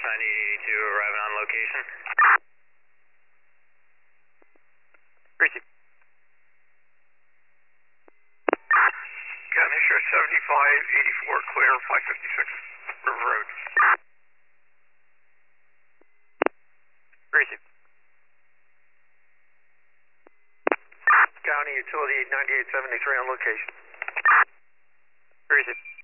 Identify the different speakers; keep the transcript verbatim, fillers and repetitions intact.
Speaker 1: ninety-eight eighty-two arriving on location.
Speaker 2: Receive.
Speaker 3: County Sheriff seventy-five eighty-four, clear, five fifty-six River Road.
Speaker 2: Receive.
Speaker 3: County Utility ninety-eight seventy-three on location.
Speaker 2: Receive.